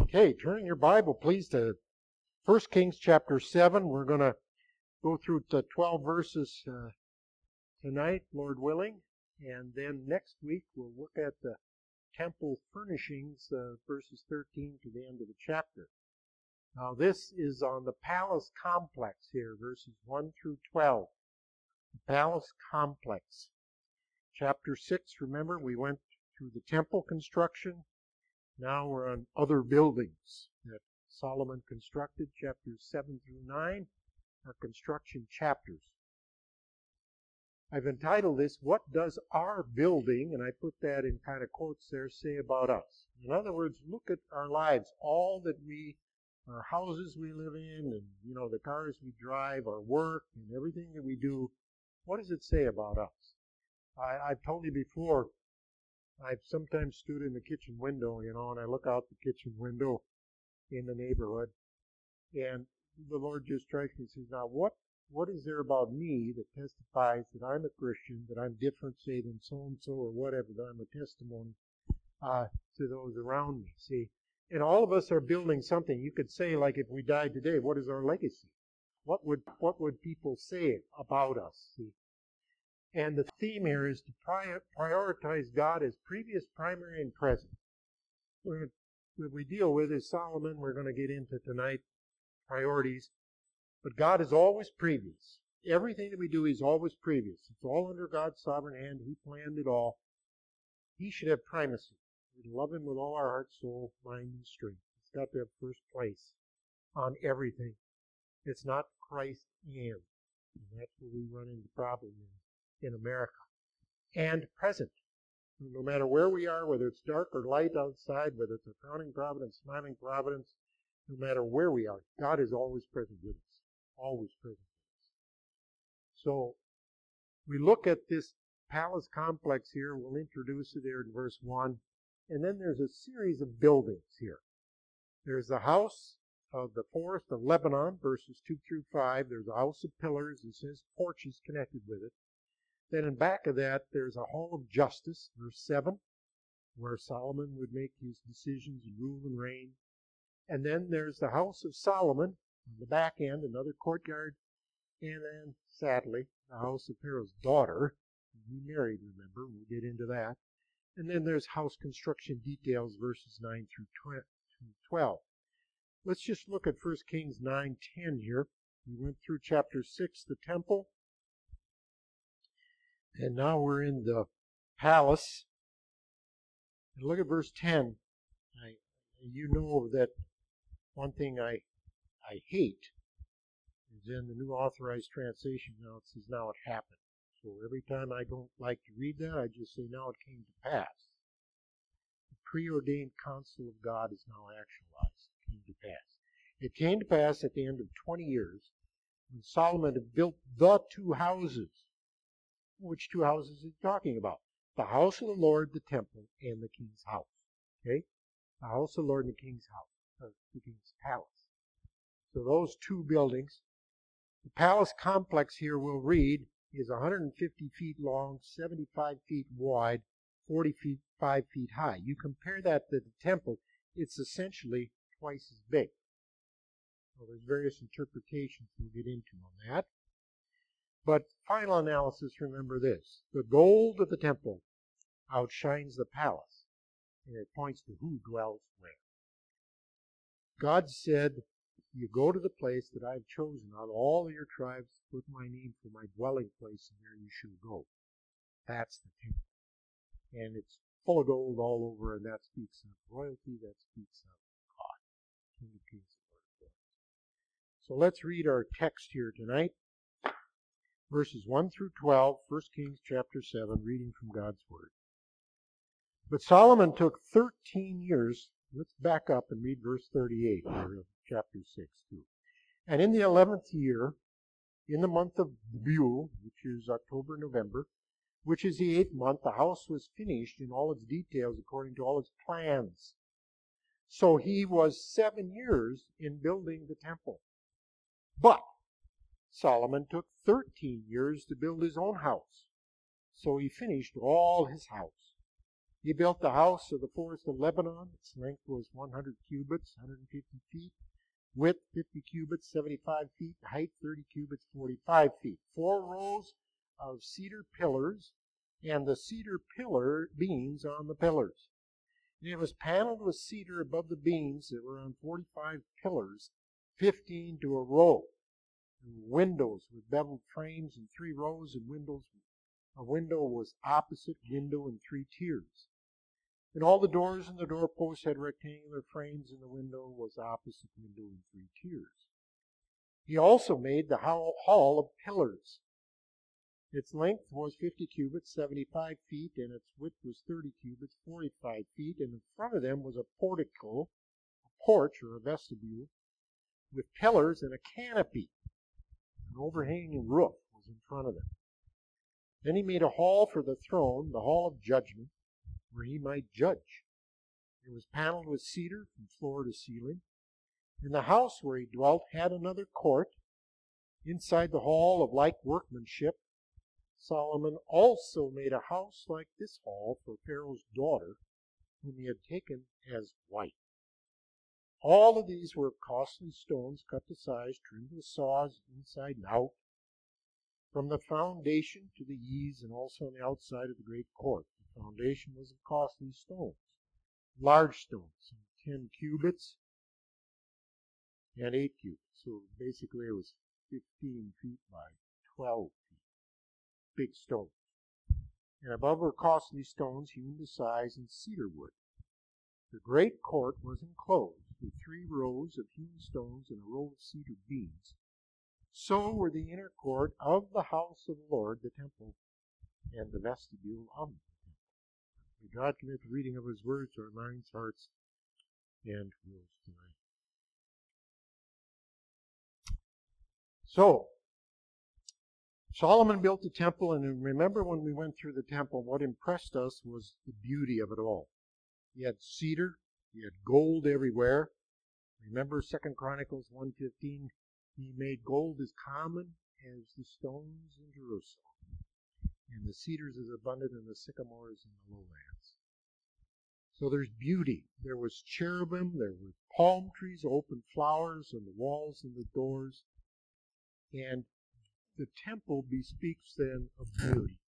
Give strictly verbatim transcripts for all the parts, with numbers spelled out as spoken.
Okay, turn your Bible, please, to First Kings chapter seven. We're going to go through the twelve verses uh, tonight, Lord willing. And then next week we'll look at the temple furnishings, uh, verses thirteen to the end of the chapter. Now this is on the palace complex here, verses one through twelve. The palace complex. Chapter six, remember, we went through the temple construction. Now we're on other buildings that Solomon constructed. Chapters seven through nine are construction chapters. I've entitled this, What Does Our Building, and I put that in kind of quotes there, say about us? In other words, look at our lives, all that we, our houses we live in, and, you know, the cars we drive, our work, and everything that we do. What does it say about us? I, I've told you before, I've sometimes stood in the kitchen window, you know, and I look out the kitchen window in the neighborhood, and the Lord just strikes me and says, now what, what is there about me that testifies that I'm a Christian, that I'm different, say, than so-and-so or whatever, that I'm a testimony uh, to those around me, see? And all of us are building something. You could say, like, if we died today, what is our legacy? What would, what would people say about us, see? And the theme here is to prior, prioritize God as previous, primary, and present. We're, what we deal with is Solomon. We're going to get into tonight priorities. But God is always previous. Everything that we do is always previous. It's all under God's sovereign hand. He planned it all. He should have primacy. We love Him with all our heart, soul, mind, and strength. It's got to have first place on everything. It's not Christ and. And that's where we run into problems in. in America, and present. No matter where we are, whether it's dark or light outside, whether it's a frowning providence, smiling providence, no matter where we are, God is always present with us. Always present with us. So, we look at this palace complex here. We'll introduce it there in verse one. And then there's a series of buildings here. There's the house of the forest of Lebanon, verses two through five. There's a house of pillars. It says porches connected with it. Then in back of that, there's a hall of justice, verse seven, where Solomon would make his decisions and rule and reign. And then there's the house of Solomon, on the back end, another courtyard. And then, sadly, the house of Pharaoh's daughter. He married, remember, we'll get into that. And then there's house construction details, verses nine through twelve. Let's just look at First Kings nine ten here. We went through chapter six, the temple. And now we're in the palace. And look at verse ten. I, you know that one thing I, I hate is in the New Authorized Translation now it says, now it happened. So every time I don't like to read that, I just say, now it came to pass. The preordained counsel of God is now actualized. It came to pass. It came to pass at the end of twenty years when Solomon had built the two houses. Which two houses is he talking about? The house of the Lord, the temple, and the king's house. Okay? The house of the Lord and the king's house. Or the king's palace. So those two buildings. The palace complex here we'll read is one hundred fifty feet long, seventy-five feet wide, forty-five feet high. You compare that to the temple, it's essentially twice as big. Well, there's various interpretations we'll get into on that. But final analysis, remember this. The gold of the temple outshines the palace, and it points to who dwells where. God said, you go to the place that I've chosen out of all of your tribes to put my name for my dwelling place, and there you shall go. That's the temple. And it's full of gold all over, and that speaks of royalty, that speaks of God. King of Kings and Lord of Lords. So let's read our text here tonight. Verses one through twelve, First Kings chapter seven, reading from God's Word. But Solomon took thirteen years. Let's back up and read verse thirty-eight here of chapter six too. And in the eleventh year, in the month of Bule, which is October, November, which is the eighth month, the house was finished in all its details according to all its plans. So he was seven years in building the temple. But Solomon took thirteen years to build his own house. So he finished all his house. He built the house of the forest of Lebanon. Its length was one hundred cubits, one hundred fifty feet. Width, fifty cubits, seventy-five feet. Height, thirty cubits, forty-five feet. Four rows of cedar pillars, and the cedar pillar beams on the pillars. And it was paneled with cedar above the beams that were on forty-five pillars, fifteen to a row. And windows with beveled frames and three rows of windows. A window was opposite window in three tiers. And all the doors and the doorposts had rectangular frames, and the window was opposite window in three tiers. He also made the hall of pillars. Its length was fifty cubits, seventy-five feet, and its width was thirty cubits, forty-five feet, and in front of them was a portico, a porch or a vestibule, with pillars and a canopy. An overhanging roof was in front of them. Then he made a hall for the throne, the hall of judgment, where he might judge. It was paneled with cedar from floor to ceiling. And the house where he dwelt had another court. Inside the hall of like workmanship, Solomon also made a house like this hall for Pharaoh's daughter, whom he had taken as wife. All of these were of costly stones, cut to size, trimmed with saws inside and out, from the foundation to the eaves, and also on the outside of the great court. The foundation was of costly stones, large stones, ten cubits and eight cubits. So basically it was fifteen feet by twelve feet. Big stones. And above were costly stones hewn to size in cedar wood. The great court was enclosed with three rows of hewn stones and a row of cedar beams. So were the inner court of the house of the Lord, the temple, and the vestibule of the temple. May God commit the reading of His words to our minds, hearts, and wills tonight. So, Solomon built the temple, and remember when we went through the temple, what impressed us was the beauty of it all. He had cedar, he had gold everywhere. Remember Second Chronicles one fifteen? He made gold as common as the stones in Jerusalem, and the cedars as abundant and the sycamores in the lowlands. So there's beauty. There was cherubim, there were palm trees, open flowers on the walls and the doors, and the temple bespeaks then of beauty.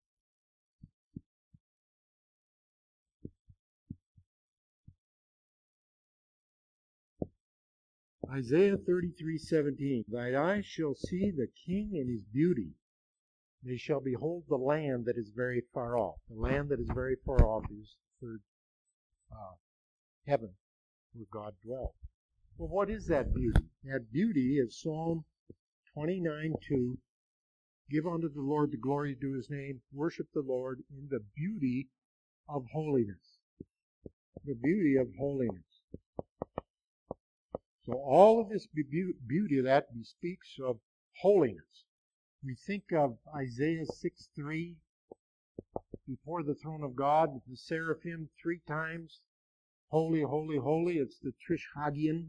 Isaiah thirty-three seventeen. Thy eyes shall see the King in his beauty. They shall behold the land that is very far off. The land that is very far off is the third uh, heaven where God dwells. Well, what is that beauty? That beauty is Psalm twenty-nine two. Give unto the Lord the glory due his name. Worship the Lord in the beauty of holiness. The beauty of holiness. So all of this beauty of that bespeaks of holiness. We think of Isaiah six three, before the throne of God, the seraphim three times, holy, holy, holy. It's the Trishhagion.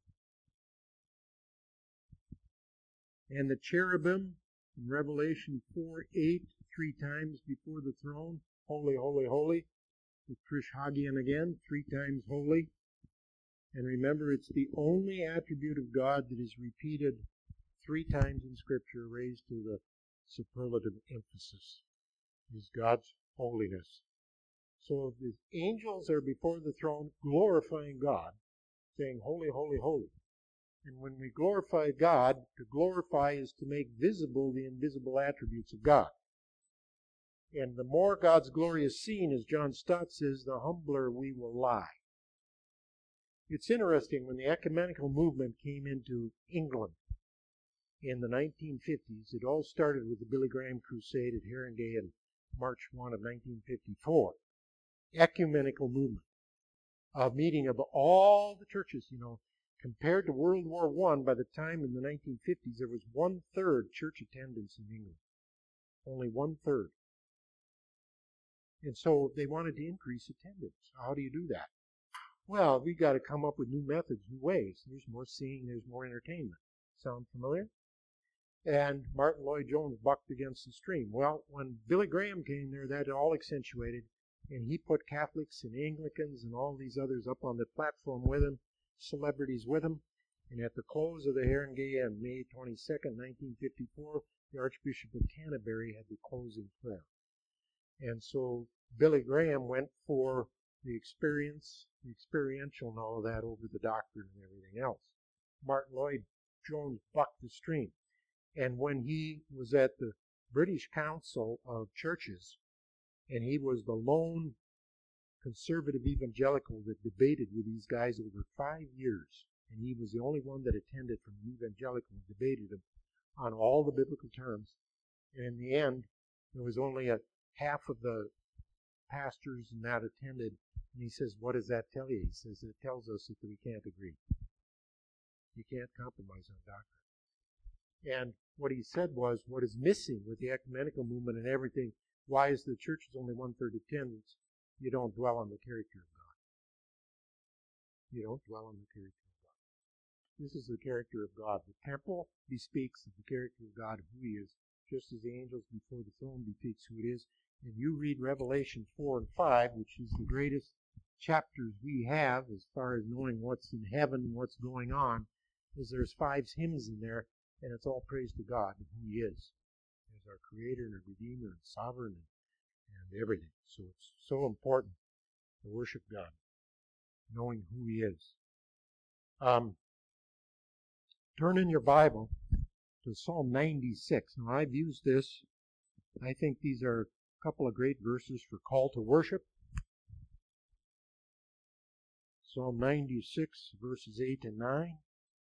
And the cherubim in Revelation four eight, three times before the throne, holy, holy, holy. The Trishhagion again, three times holy. And remember, it's the only attribute of God that is repeated three times in Scripture, raised to the superlative emphasis, is God's holiness. So the angels are before the throne glorifying God, saying, holy, holy, holy. And when we glorify God, to glorify is to make visible the invisible attributes of God. And the more God's glory is seen, as John Stott says, the humbler we will lie. It's interesting, when the ecumenical movement came into England in the nineteen fifties, it all started with the Billy Graham Crusade at Haringey in March first of nineteen fifty-four. Ecumenical movement, a meeting of all the churches, you know. Compared to World War One, by the time in the nineteen fifties, there was one-third church attendance in England. Only one-third. And so they wanted to increase attendance. How do you do that? Well, we got to come up with new methods, new ways. There's more seeing, there's more entertainment. Sound familiar? And Martin Lloyd-Jones bucked against the stream. Well, when Billy Graham came there, that all accentuated, and he put Catholics and Anglicans and all these others up on the platform with him, celebrities with him. And at the close of the Haringey on May twenty-second, nineteen fifty-four, the Archbishop of Canterbury had the closing prayer. And so Billy Graham went for the experience, the experiential and all of that over the doctrine and everything else. Martin Lloyd-Jones bucked the stream. And when he was at the British Council of Churches, and he was the lone conservative evangelical that debated with these guys over five years, and he was the only one that attended from an evangelical and debated them on all the biblical terms. And in the end, there was only a half of the pastors and that attended. And he says, what does that tell you? He says, it tells us that we can't agree. You can't compromise on doctrine. And what he said was, what is missing with the ecumenical movement and everything, why is the church is only one-third attendance? You don't dwell on the character of God. You don't dwell on the character of God. This is the character of God. The temple bespeaks of the character of God, who he is, just as the angels before the throne bespeaks who it is. And you read Revelation four and five, which is the greatest chapters we have as far as knowing what's in heaven and what's going on, is there's five hymns in there, and it's all praise to God and who he is as our creator and our redeemer and sovereign and, and everything. So it's so important to worship God, knowing who he is. Um, turn in your Bible to Psalm ninety-six. Now, I've used this. I think these are a couple of great verses for call to worship. Psalm ninety-six, verses eight and nine.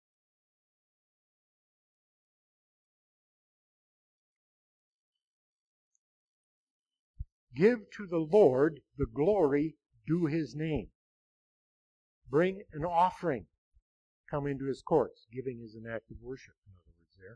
Give to the Lord the glory due his name. Bring an offering. Come into his courts. Giving is an act of worship, in other words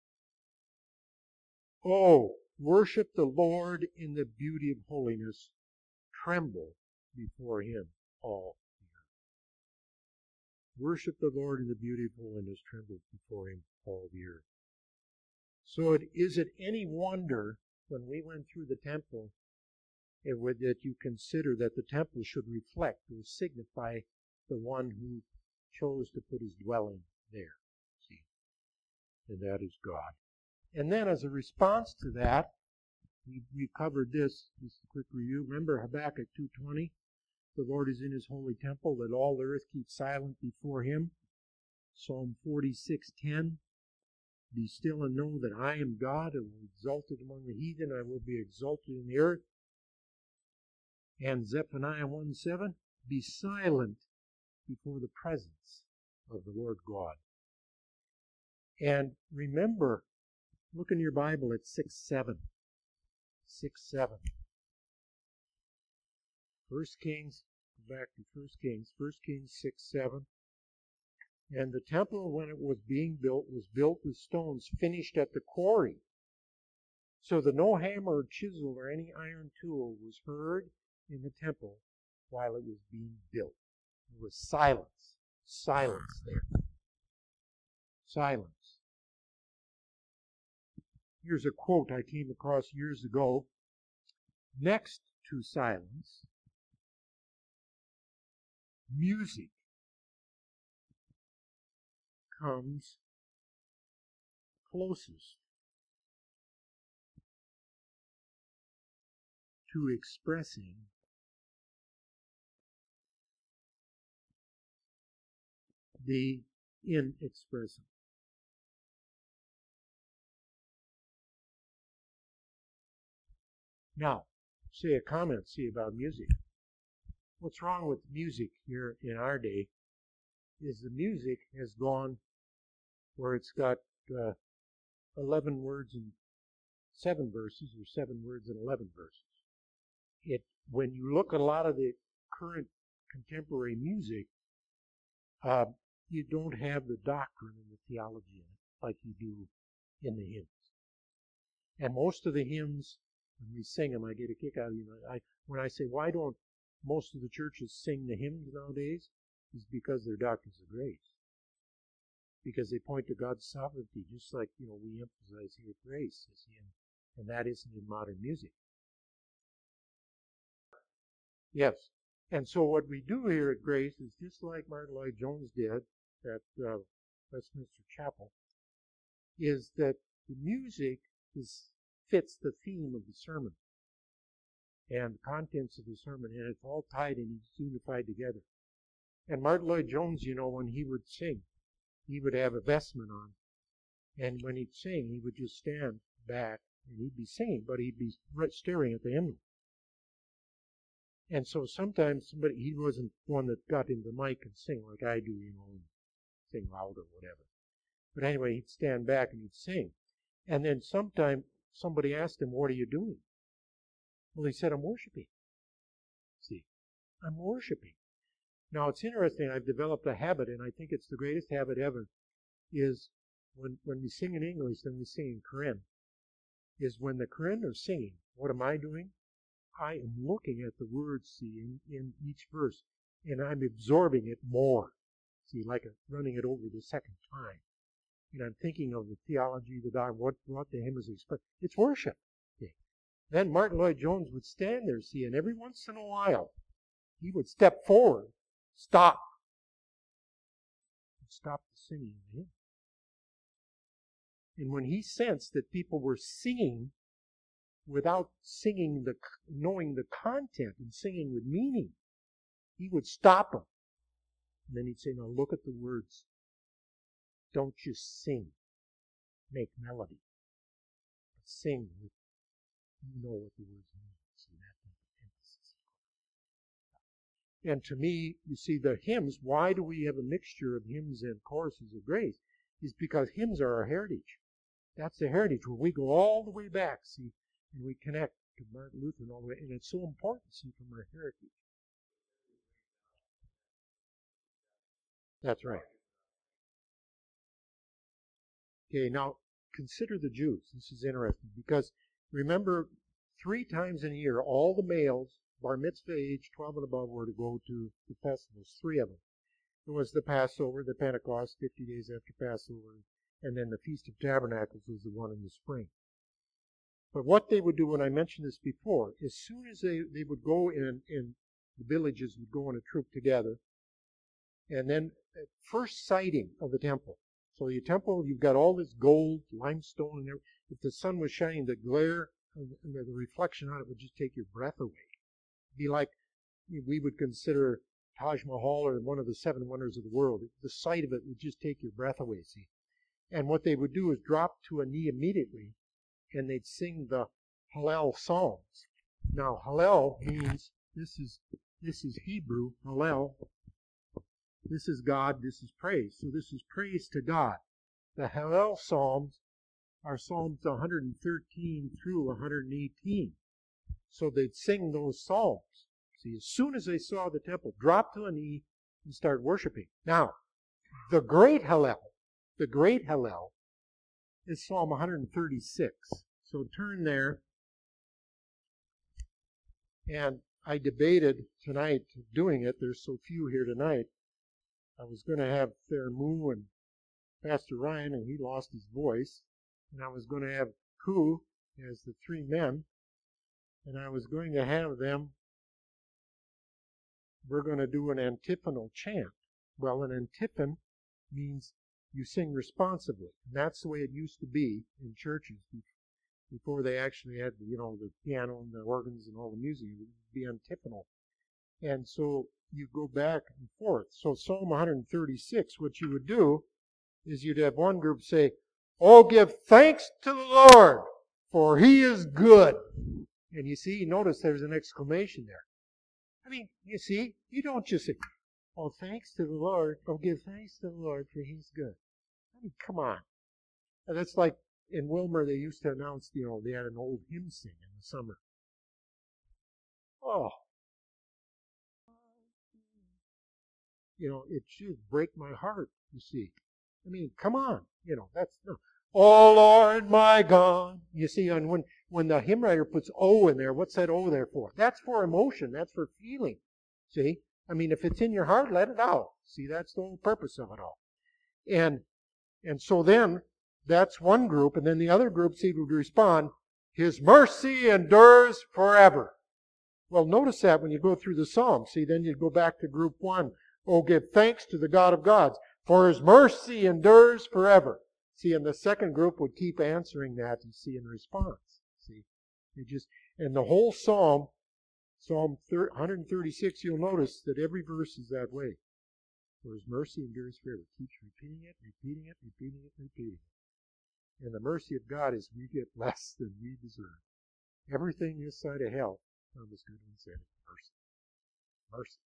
there. Oh, worship the Lord in the beauty of holiness. Tremble before him, all the earth. Worship the Lord in the beauty of holiness. Tremble before him, all the earth. So it, is it any wonder when we went through the temple it would, that you consider that the temple should reflect or signify the one who chose to put his dwelling there. See? And that is God. And then as a response to that, we, we covered this, just a quick review. Remember Habakkuk two twenty? The Lord is in his holy temple, let all the earth keep silent before him. Psalm forty-six ten. Be still and know that I am God, and will be exalted among the heathen, I will be exalted in the earth. And Zephaniah one seven. Be silent before the presence of the Lord God. And remember, look in your Bible at six seven. six seven. First Kings, go back to First Kings, First Kings six seven. And the temple, when it was being built, was built with stones finished at the quarry, so that no hammer or chisel or any iron tool was heard in the temple while it was being built. There was silence. Silence there. Silence. Here's a quote I came across years ago. Next to silence, music comes closest to expressing the inexpressible. Now, say a comment, see about music. What's wrong with music here in our day is the music has gone where it's got uh, eleven words and seven verses, or seven words and eleven verses. It, when you look at a lot of the current contemporary music, uh, you don't have the doctrine and the theology in it like you do in the hymns. And most of the hymns, when we sing them, I get a kick out of you know, I when I say, why don't most of the churches sing the hymns nowadays? Is because they're doctrines of grace. Because they point to God's sovereignty, just like, you know, we emphasize here grace, and, and that isn't in modern music. Yes. And so what we do here at Grace is just like Martin Lloyd-Jones did at uh, Westminster Chapel, is that the music is fits the theme of the sermon and the contents of the sermon, and it's all tied and it's unified together. And Martin Lloyd-Jones, you know, when he would sing, he would have a vestment on, and when he'd sing, he would just stand back and he'd be singing, but he'd be staring at the hymnal. And so sometimes somebody, he wasn't one that got into the mic and sing like I do, you know, and sing loud or whatever. But anyway, he'd stand back and he'd sing. And then sometime somebody asked him, what are you doing? Well, he said, I'm worshiping. See, I'm worshiping. Now, it's interesting. I've developed a habit, and I think it's the greatest habit ever, is when, when we sing in English, then we sing in Korean, is when the Korean are singing, what am I doing? I am looking at the words, see, in, in each verse, and I'm absorbing it more. See, like a, running it over the second time. And I'm thinking of the theology, the doctrine, what, what the hymn is expressing. It's worship. Okay. Then Martin Lloyd-Jones would stand there, see, and every once in a while, he would step forward, stop, and stop the singing of the hymn. And when he sensed that people were singing without singing the, knowing the content and singing with meaning, he would stop them. And then he'd say, now look at the words. Don't just sing, make melody. But sing with, you know what the words mean. So that emphasis. And to me, you see, the hymns, why do we have a mixture of hymns and choruses of grace? Is because hymns are our heritage. That's the heritage where we go all the way back, see, and we connect to Martin Luther and all the way. And it's so important, see, from our heritage. That's right. Okay, now consider the Jews. This is interesting because remember, three times in a year, all the males, bar mitzvah age, twelve and above, were to go to the festivals, three of them. It was the Passover, the Pentecost, fifty days after Passover, and then the Feast of Tabernacles was the one in the spring. But what they would do, when I mentioned this before, as soon as they, they would go in, in the villages would go in a troop together, and then at first sighting of the temple. So your temple, you've got all this gold, limestone, and everything. If the sun was shining, the glare and the, the reflection on it would just take your breath away. It'd be like we would consider Taj Mahal or one of the seven wonders of the world. The sight of it would just take your breath away, see. And what they would do is drop to a knee immediately, and they'd sing the Hallel Psalms. Now, Hallel means, this is this is Hebrew, Hallel. This is God, this is praise. So this is praise to God. The Hallel Psalms are Psalms one hundred thirteen through one hundred eighteen. So they'd sing those psalms. See, as soon as they saw the temple, drop to a knee and start worshiping. Now, the great Hallel, the great Hallel is Psalm one hundred thirty-six. So turn there. And I debated tonight doing it. There's so few here tonight. I was going to have Thermu and Pastor Ryan, and he lost his voice. And I was going to have Ku as the three men. And I was going to have them, we're going to do an antiphonal chant. Well, an antiphon means you sing responsively. And that's the way it used to be in churches before they actually had, you know, the piano and the organs and all the music. It would be antiphonal. And so you go back and forth. So Psalm one hundred thirty-six, what you would do is you'd have one group say, "Oh, give thanks to the Lord, for He is good." And you see, notice there's an exclamation there. I mean, you see, you don't just say, "Oh, thanks to the Lord." Oh, give thanks to the Lord, for He's good. I mean, come on. And that's like in Wilmer, they used to announce, you know, they had an old hymn sing in the summer. Oh. You know, it should break my heart, you see. I mean, come on. You know, that's, no. "Oh, Lord, my God." You see, and when, when the hymn writer puts O in there, what's that O there for? That's for emotion. That's for feeling. See? I mean, if it's in your heart, let it out. See, that's the whole purpose of it all. And, and so then, that's one group, and then the other group, see, would respond, "His mercy endures forever." Well, notice that when you go through the Psalms. See, then you go back to group one. Oh, give thanks to the God of gods, for His mercy endures forever. See, and the second group would keep answering that, you see, in response. See, they just, and the whole Psalm, Psalm one thirty-six, you'll notice that every verse is that way. For His mercy endures forever. Keeps repeating it, repeating it, repeating it, repeating it. And the mercy of God is we get less than we deserve. Everything this side of hell, Thomas Goodwin said, mercy. Mercy.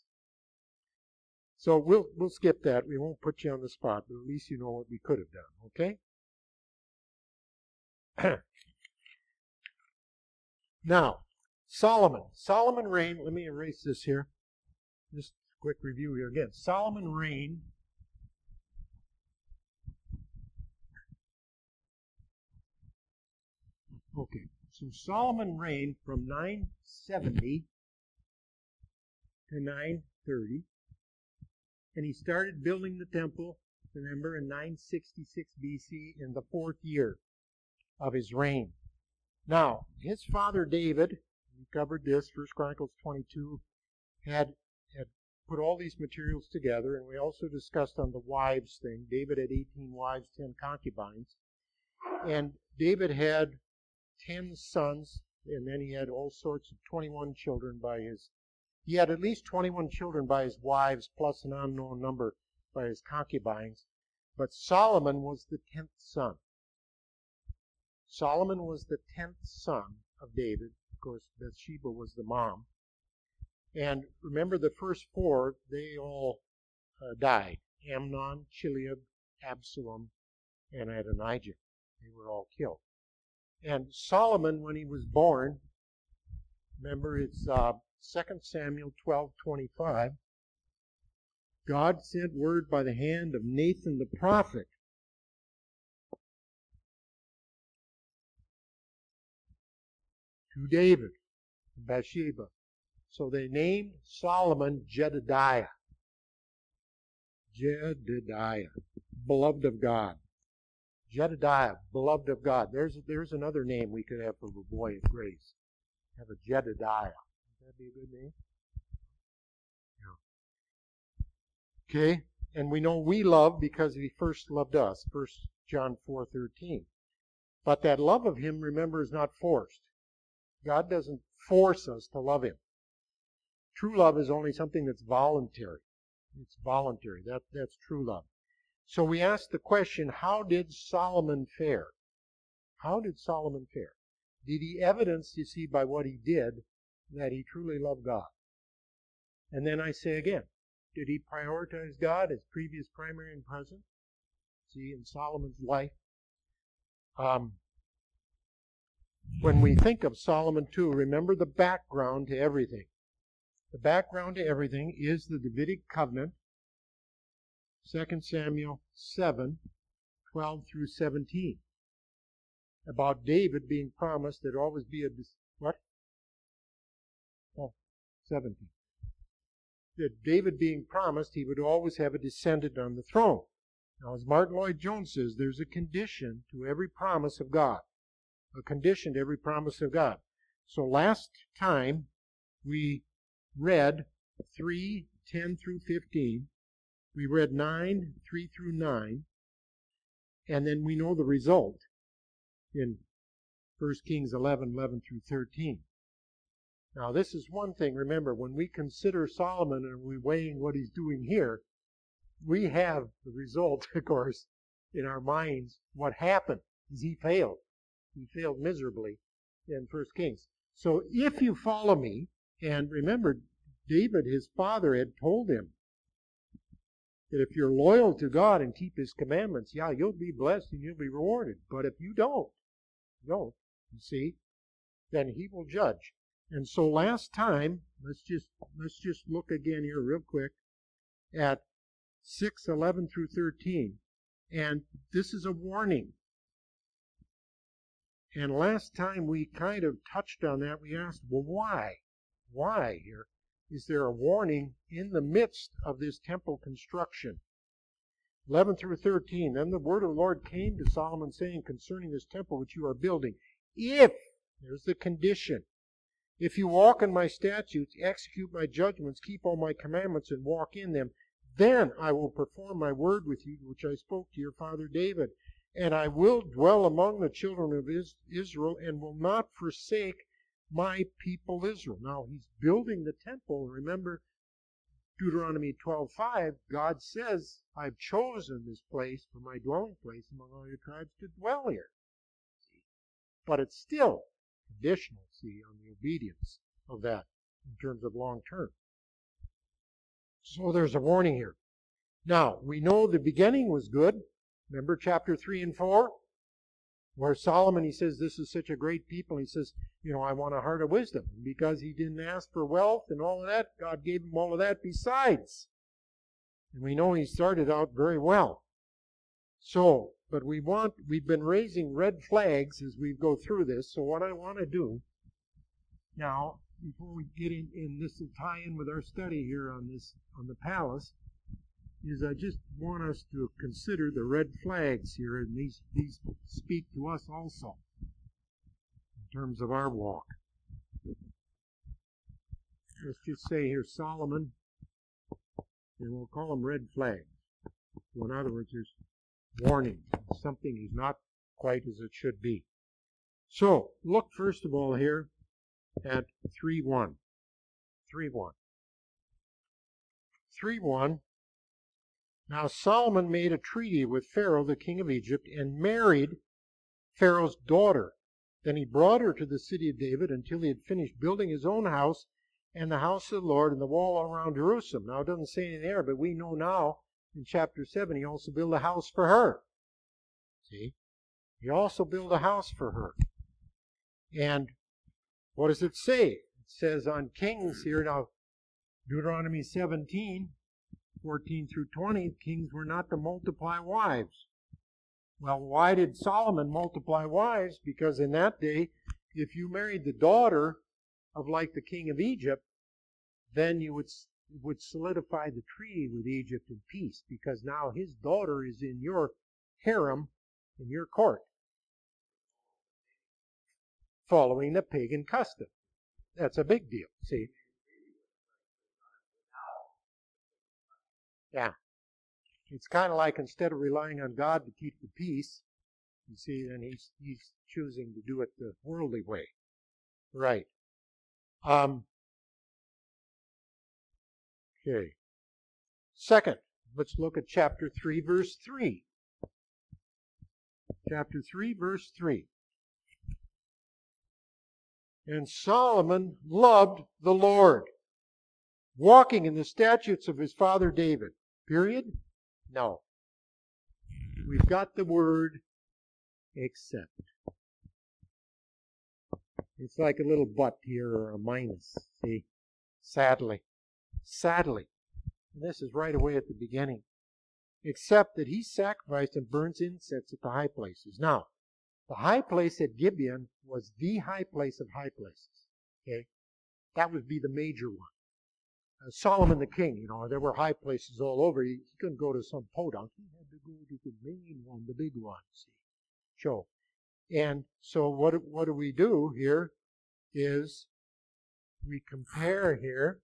So we'll we'll skip that. We won't put you on the spot, but at least you know what we could have done, okay? Now, Solomon. Solomon reigned, let me erase this here. Just a quick review here again. Solomon reigned Okay, so Solomon reigned from nine seventy to nine thirty. And he started building the temple, remember, in nine sixty-six B C, in the fourth year of his reign. Now, his father David, we covered this, First Chronicles twenty-two, had, had put all these materials together, and we also discussed on the wives thing. David had eighteen wives, ten concubines. And David had ten sons, and then he had all sorts of twenty-one children by his He had at least twenty-one children by his wives, plus an unknown number by his concubines. But Solomon was the tenth son. Solomon was the tenth son of David. Of course, Bathsheba was the mom. And remember, the first four, they all uh, died. Amnon, Chileab, Absalom, and Adonijah. They were all killed. And Solomon, when he was born, remember, it's uh, Second Samuel twelve twenty-five. God sent word by the hand of Nathan the prophet to David, Bathsheba. So they named Solomon Jedediah. Jedediah, beloved of God. Jedediah, beloved of God. There's there's another name we could have for a boy of grace. Have a Jedediah. Would that be a good name? Yeah. Okay, and we know we love because He first loved us. First John four thirteen. But that love of Him, remember, is not forced. God doesn't force us to love Him. True love is only something that's voluntary. It's voluntary. That that's true love. So we ask the question, how did Solomon fare? How did Solomon fare? Did he evidence, you see, by what he did, that he truly loved God? And then I say again, did he prioritize God as previous, primary, and present? See, in Solomon's life. Um, when we think of Solomon too, remember the background to everything. The background to everything is the Davidic covenant, Second Samuel seven, twelve through seventeen. About David being promised there'd always be a, what? Oh, seventeen. That David being promised he would always have a descendant on the throne. Now, as Martin Lloyd-Jones says, there's a condition to every promise of God. A condition to every promise of God. So last time we read three, ten through fifteen. We read nine, three through nine. And then we know the result in First Kings eleven, eleven through thirteen. Now this is one thing, remember, when we consider Solomon and we're weighing what he's doing here, we have the result, of course, in our minds. What happened is he failed. He failed miserably in First Kings. So if you follow me, and remember, David, his father, had told him that if you're loyal to God and keep His commandments, yeah, you'll be blessed and you'll be rewarded. But if you don't, don't, you see, then He will judge. And so last time, let's just let's just look again here real quick at six, eleven through thirteen. And this is a warning. And last time we kind of touched on that. We asked, well, why? Why here? Is there a warning in the midst of this temple construction? eleven through thirteen. Then the word of the Lord came to Solomon saying concerning this temple which you are building, if, there's the condition, If you walk in my statutes, execute my judgments, keep all my commandments, and walk in them, then I will perform my word with you, which I spoke to your father David. And I will dwell among the children of Israel, and will not forsake my people Israel. Now, he's building the temple. Remember, Deuteronomy twelve five, God says, I've chosen this place for my dwelling place among all your tribes to dwell here. But it's still conditional, see, on the obedience of that in terms of long term. So there's a warning here. Now, we know the beginning was good. Remember chapter three and four? Where Solomon, he says, this is such a great people. He says, you know, I want a heart of wisdom. And because he didn't ask for wealth and all of that, God gave him all of that besides. And we know he started out very well. So, but we want, we've been raising red flags as we go through this. So what I want to do now, before we get in, and this will tie in with our study here on this, on the palace, is I just want us to consider the red flags here, and these, these speak to us also in terms of our walk. Let's just say here Solomon, and we'll call them red flags. So in other words, there's warning. Something is not quite as it should be. So, look first of all here at three one. three one. three one. Now Solomon made a treaty with Pharaoh, the king of Egypt, and married Pharaoh's daughter. Then he brought her to the city of David until he had finished building his own house and the house of the Lord and the wall around Jerusalem. Now it doesn't say anything there, but we know now in chapter seven he also built a house for her. See? He also built a house for her. And what does it say? It says on Kings here, now Deuteronomy seventeen, fourteen through twenty, kings were not to multiply wives. Well, why did Solomon multiply wives? Because in that day, if you married the daughter of like the king of Egypt, then you would, would solidify the treaty with Egypt in peace, because now his daughter is in your harem, in your court, following the pagan custom. That's a big deal, see? Yeah. It's kind of like instead of relying on God to keep the peace, you see, then he's he's choosing to do it the worldly way. Right. Um, okay. Second, let's look at chapter three, verse three. Chapter three, verse three. And Solomon loved the Lord, walking in the statutes of his father David. Period? No. We've got the word except. It's like a little but here or a minus. See? Sadly. Sadly. And this is right away at the beginning. Except that he sacrificed and burns incense at the high places. Now, the high place at Gibeon was the high place of high places. Okay? That would be the major one. Uh, Solomon the king, you know, there were high places all over. He, he couldn't go to some podunk. He had to go to the main one, the big one. See? Show. And so what, what do we do here is we compare here.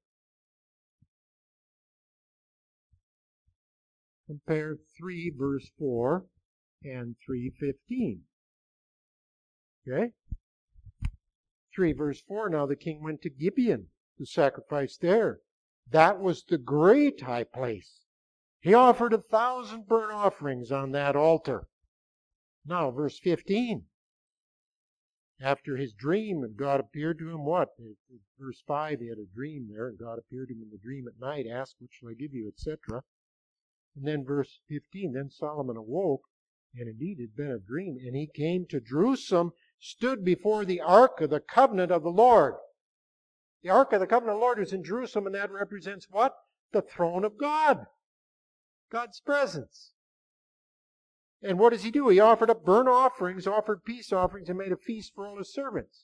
Compare three verse four and three fifteen. Okay? three verse four, now the king went to Gibeon to sacrifice there. That was the great high place. He offered a thousand burnt offerings on that altar. Now, verse fifteen. After his dream, and God appeared to him, what? Verse five, he had a dream there, and God appeared to him in the dream at night, asked, what shall I give you, et cetera. And then verse fifteen, then Solomon awoke, and indeed it had been a dream, and he came to Jerusalem, stood before the ark of the covenant of the Lord. The ark of the covenant of the Lord is in Jerusalem, and that represents what? The throne of God. God's presence. And what does he do? He offered up burnt offerings, offered peace offerings, and made a feast for all his servants.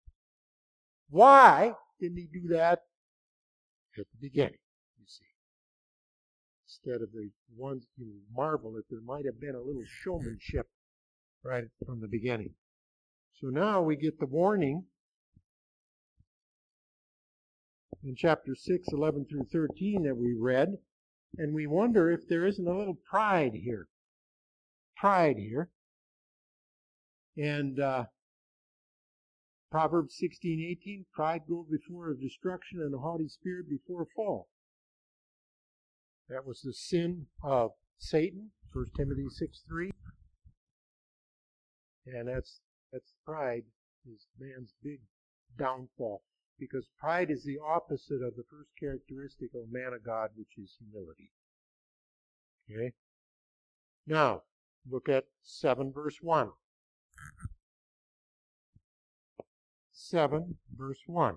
Why didn't he do that at the beginning, you see? Instead of the ones you marvel that there might have been a little showmanship right from the beginning. So now we get the warning in chapter six, eleven through thirteen that we read, and we wonder if there isn't a little pride here. Pride here. And uh, Proverbs sixteen eighteen, pride goes before a destruction and a haughty spirit before a fall. That was the sin of Satan, First Timothy six three. And that's that's pride is man's big downfall. Because pride is the opposite of the first characteristic of a man of God, which is humility. Okay? Now, look at seven verse one. seven verse one.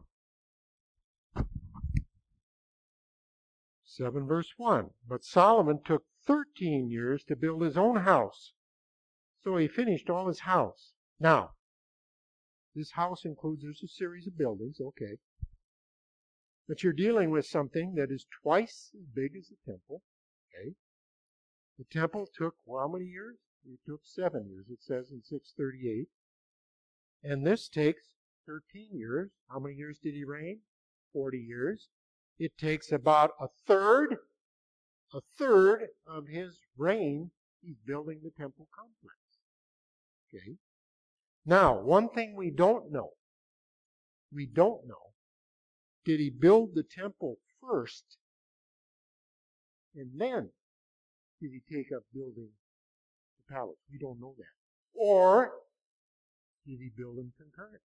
seven verse one. But Solomon took thirteen years to build his own house. So he finished all his house. Now, this house includes, there's a series of buildings, okay. But you're dealing with something that is twice as big as the temple, okay. The temple took, well, how many years? It took seven years, it says in six thirty-eight. And this takes thirteen years. How many years did he reign? forty years. It takes about a third, a third of his reign, he's building the temple complex. Okay. Now, one thing we don't know, we don't know, did he build the temple first and then did he take up building the palace? We don't know that. Or did he build them concurrently?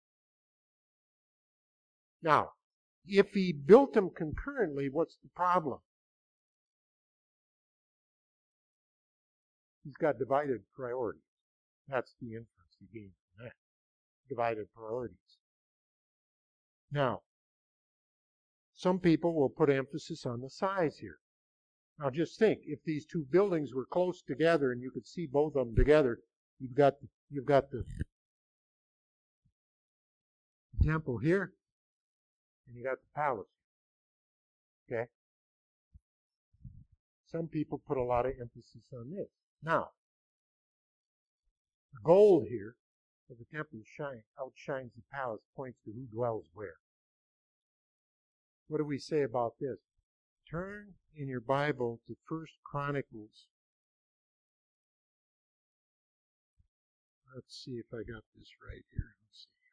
Now, if he built them concurrently, what's the problem? He's got divided priorities. That's the inference he gained from that. Divided priorities. Now, some people will put emphasis on the size here. Now just think, if these two buildings were close together and you could see both of them together, you've got you've got the temple here, and you got the palace. Okay? Some people put a lot of emphasis on this. Now, the gold here of the temple shine, outshines the palace, points to who dwells where. What do we say about this? Turn in your Bible to First Chronicles. Let's see if I got this right here. Let's see.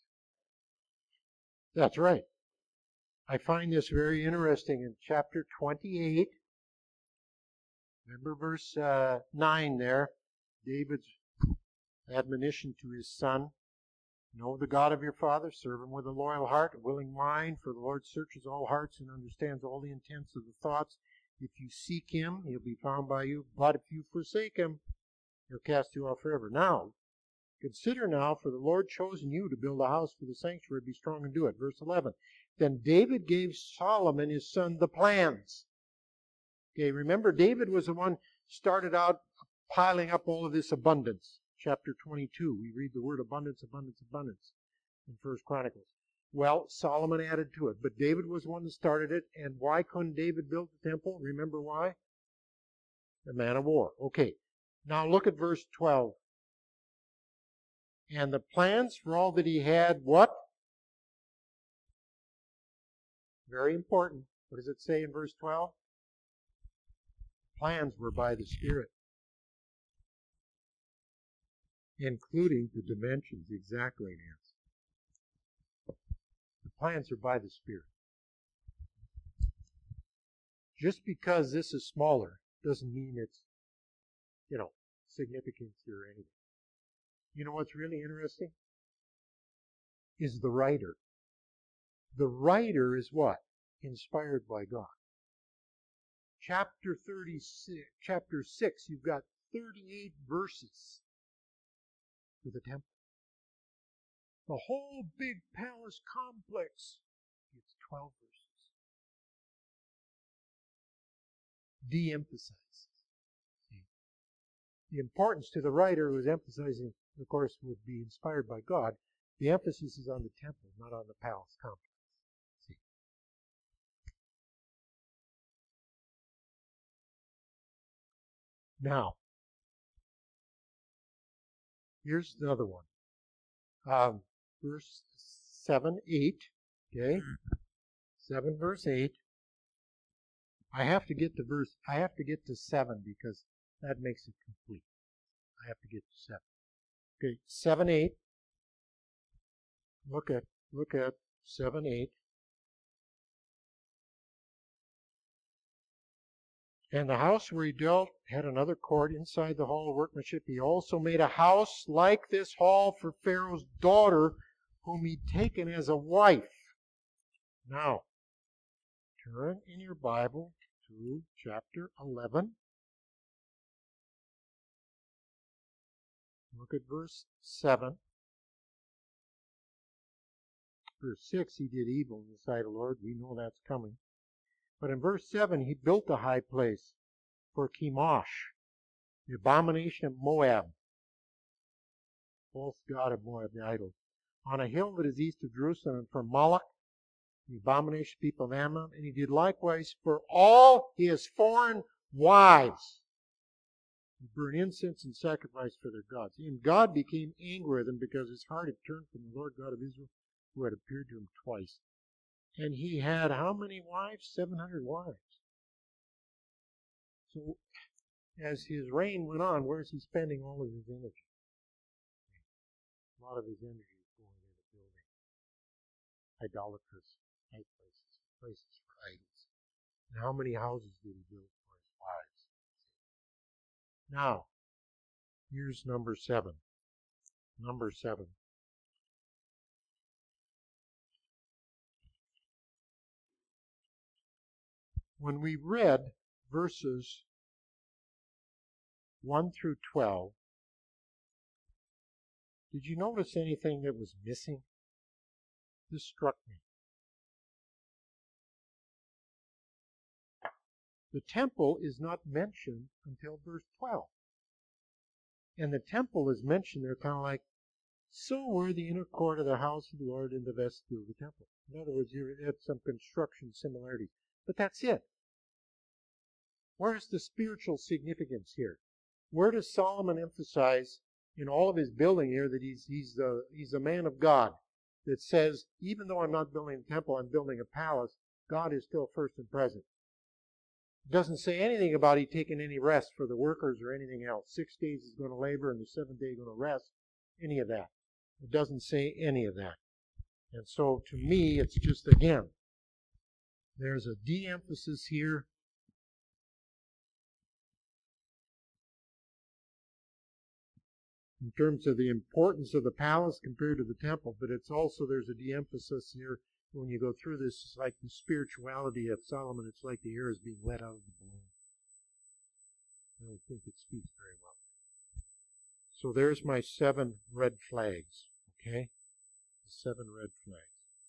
That's right. I find this very interesting in chapter twenty-eight. Remember verse uh, nine there. David's admonition to his son. Know the God of your father, serve him with a loyal heart, a willing mind, for the Lord searches all hearts and understands all the intents of the thoughts. If you seek him, he'll be found by you. But if you forsake him, he'll cast you off forever. Now, consider now, for the Lord chosen you to build a house for the sanctuary, be strong and do it. Verse eleven. Then David gave Solomon his son the plans. Okay, remember David was the one started out piling up all of this abundance. Chapter twenty-two, we read the word abundance, abundance, abundance in First Chronicles. Well, Solomon added to it, but David was the one that started it. And why couldn't David build the temple? Remember why? The man of war. Okay, now look at verse twelve. And the plans for all that he had, what? Very important. What does it say in verse twelve? Plans were by the Spirit, including the dimensions, exactly, Nancy. The plans are by the Spirit. Just because this is smaller doesn't mean it's, you know, significant or anything. You know what's really interesting? Is the writer. The writer is what? Inspired by God. Chapter thirty-six, chapter six, you've got thirty-eight verses for the temple. The whole big palace complex gets twelve verses. De-emphasized. The importance to the writer who is emphasizing, of course, would be inspired by God. The emphasis is on the temple, not on the palace complex. See? Now, here's another one. Um, verse seven, eight, okay? seven verse eight. I have to get to verse, I have to get to seven because that makes it complete. I have to get to seven. Okay, seven, eight. Look at, look at seven, eight. And the house where he dwelt had another court inside the hall of workmanship. He also made a house like this hall for Pharaoh's daughter, whom he'd taken as a wife. Now, turn in your Bible to chapter eleven. Look at verse seven. Verse six, he did evil in the sight of the Lord. We know that's coming. But in verse seven, he built a high place for Chemosh, the abomination of Moab, false god of Moab, the idol, on a hill that is east of Jerusalem, and for Moloch, the abomination people of Ammon. And he did likewise for all his foreign wives. He burned incense and sacrifice for their gods. And God became angry with them because his heart had turned from the Lord God of Israel, who had appeared to him twice. And he had how many wives? seven hundred wives. So, as his reign went on, where's he spending all of his energy? A lot of his energy is going into building idolatrous high places, places for idols. And how many houses did he build for his wives? Now, here's number seven. Number seven. When we read verses one through twelve, did you notice anything that was missing? This struck me. The temple is not mentioned until verse twelve. And the temple is mentioned there kind of like, so were the inner court of the house of the Lord and the vestibule of the temple. In other words, you had some construction similarities. But that's it. Where's the spiritual significance here? Where does Solomon emphasize in all of his building here that he's he's the he's a man of God that says, even though I'm not building a temple, I'm building a palace, God is still first and present. It doesn't say anything about he taking any rest for the workers or anything else. Six days he's going to labor and the seventh day he's going to rest. Any of that. It doesn't say any of that. And so to me, it's just, again, there's a de-emphasis here. In terms of the importance of the palace compared to the temple, but it's also, there's a de-emphasis here. When you go through this, it's like the spirituality of Solomon, it's like the air is being let out of the balloon. I don't think it speaks very well. So there's my seven red flags, okay? The seven red flags.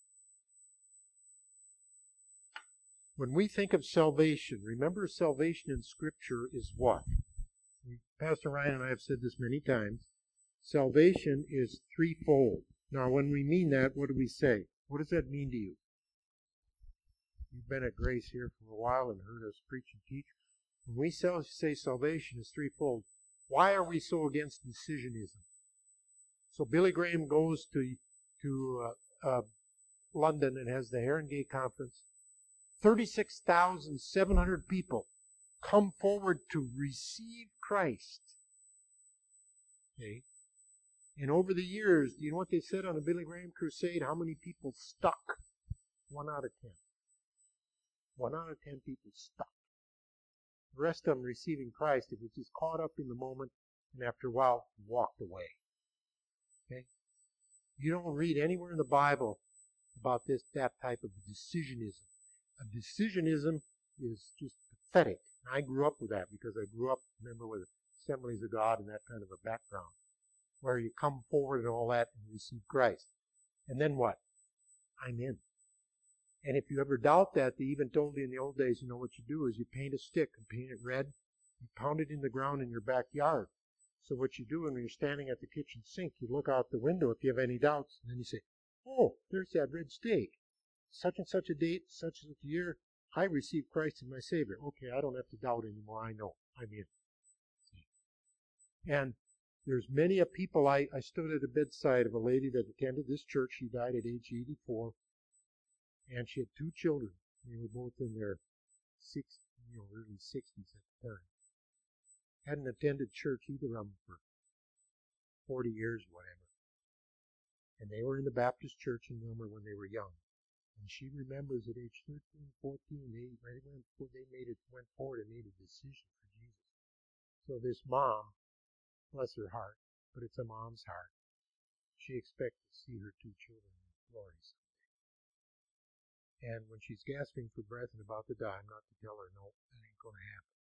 When we think of salvation, remember salvation in Scripture is what? Pastor Ryan and I have said this many times. Salvation is threefold. Now, when we mean that, what do we say? What does that mean to you? You've been at Grace here for a while and heard us preach and teach. When we say salvation is threefold, why are we so against decisionism? So Billy Graham goes to to uh, uh, London and has the Haringey Conference. thirty-six thousand seven hundred people come forward to receive Christ. Okay. And over the years, do you know what they said on the Billy Graham crusade? How many people stuck? One out of ten. One out of ten people stuck. The rest of them receiving Christ, it was just caught up in the moment, and after a while, walked away. Okay? You don't read anywhere in the Bible about this, that type of decisionism. A decisionism is just pathetic. I grew up with that because I grew up, remember, with Assemblies of God and that kind of a background, where you come forward and all that and receive Christ. And then what? I'm in. And if you ever doubt that, they even told you in the old days, you know what you do is you paint a stick and paint it red, you pound it in the ground in your backyard. So what you do when you're standing at the kitchen sink, you look out the window if you have any doubts, and then you say, oh, there's that red stake. Such and such a date, such and such a year, I received Christ as my Savior. Okay, I don't have to doubt anymore. I know. I'm in. And there's many a people, I, I stood at the bedside of a lady that attended this church. She died at age eighty-four. And she had two children. They were both in their six, you know, early sixties at the time. Hadn't attended church either of them for forty years, whatever. And they were in the Baptist church in Wilmer when they were young. And she remembers at age thirteen, fourteen, they, they, went, they made it, went forward and made a decision for Jesus. So this mom, bless her heart, but it's a mom's heart, she expects to see her two children in glory someday. And when she's gasping for breath and about to die, I'm not to tell her, no, that ain't going to happen.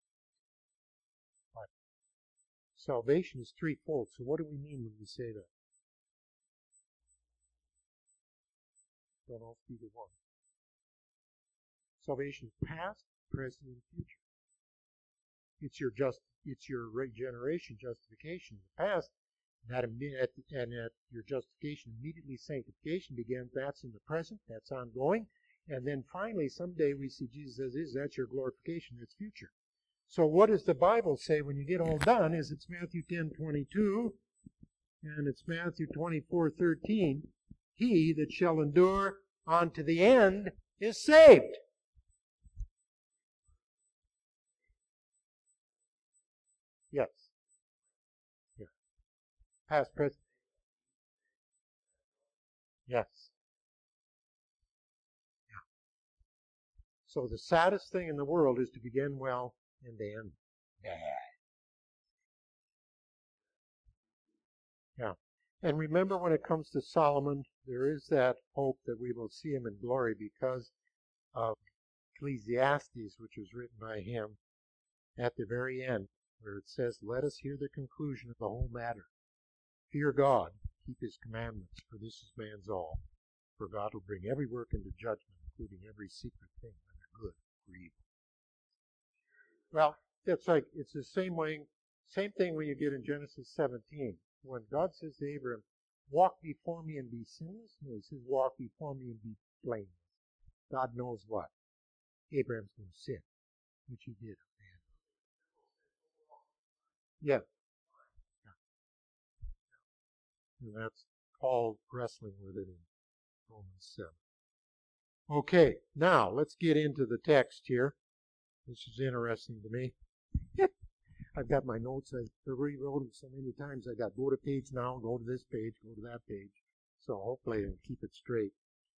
But salvation is threefold. So what do we mean when we say that? Don't all be the one. Salvation is past, present, and future. It's your just, it's your regeneration, justification in the past. That and at your justification, immediately sanctification begins. That's in the present. That's ongoing. And then finally, someday we see Jesus says, "Is that's your glorification? That's future." So what does the Bible say when you get all done? Is it's Matthew ten twenty-two, and it's Matthew twenty-four thirteen. He that shall endure unto the end is saved. Yes. Past, present. Yes. Yeah. So the saddest thing in the world is to begin well and to end bad. Yeah. And remember, when it comes to Solomon, there is that hope that we will see him in glory because of Ecclesiastes, which was written by him at the very end, where it says, "Let us hear the conclusion of the whole matter. Fear God, keep his commandments, for this is man's all. For God will bring every work into judgment, including every secret thing, whether good or evil." Well, it's like, it's the same way, same thing when you get in Genesis seventeen. When God says to Abraham, "Walk before me and be sinless," no, he says, "Walk before me and be blameless." God knows what? Abraham's going to sin, which he did. Yeah. And that's Paul wrestling with it in Romans seven. Okay, now let's get into the text here. This is interesting to me. I've got my notes. I've rewrote them so many times. I got go to page now, go to this page, go to that page. So hopefully I can keep it straight.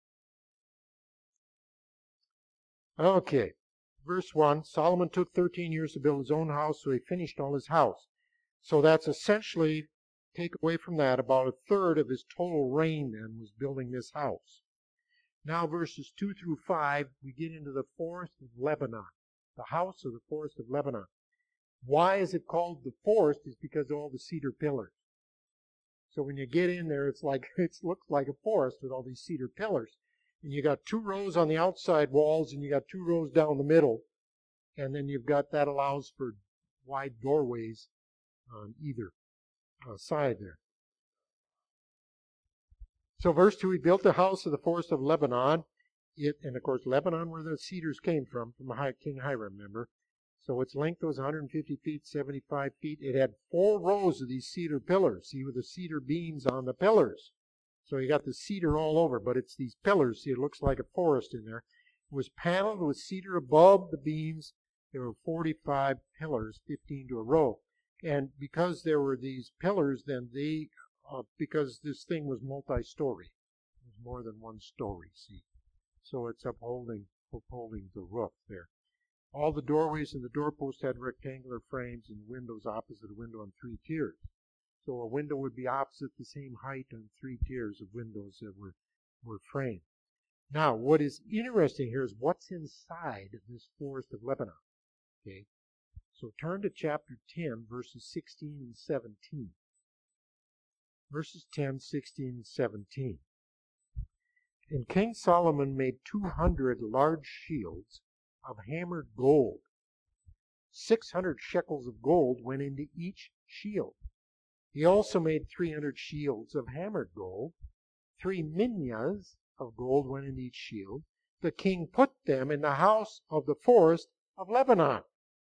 Okay, verse one, Solomon took thirteen years to build his own house, so he finished all his house. So that's essentially, take away from that, about a third of his total reign then was building this house. Now verses two through five, we get into the forest of Lebanon, the house of the forest of Lebanon. Why is it called the forest? Is because of all the cedar pillars. So when you get in there, it's like it looks like a forest with all these cedar pillars. And you got two rows on the outside walls, and you got two rows down the middle. And then you've got, that allows for wide doorways on either uh, side there. So verse two, he built the house of the forest of Lebanon. It, and of course, Lebanon, where the cedars came from, from King Hiram, remember. So its length was one hundred fifty feet, seventy-five feet. It had four rows of these cedar pillars. See, with the cedar beams on the pillars. So you got the cedar all over, but it's these pillars. See, it looks like a forest in there. It was paneled with cedar above the beams. There were forty-five pillars, fifteen to a row. And because there were these pillars, then they, uh, because this thing was multi-story. It was more than one story, see. So it's upholding, upholding the roof there. All the doorways and the doorposts had rectangular frames and windows opposite a window on three tiers. So a window would be opposite the same height on three tiers of windows that were, were framed. Now, what is interesting here is what's inside this forest of Lebanon. Okay, so turn to chapter ten, verses sixteen and seventeen. Verses ten, sixteen, and seventeen. And King Solomon made two hundred large shields of hammered gold. Six hundred shekels of gold went into each shield. He also made three hundred shields of hammered gold. Three minyas of gold went into each shield. The king put them in the house of the forest of Lebanon.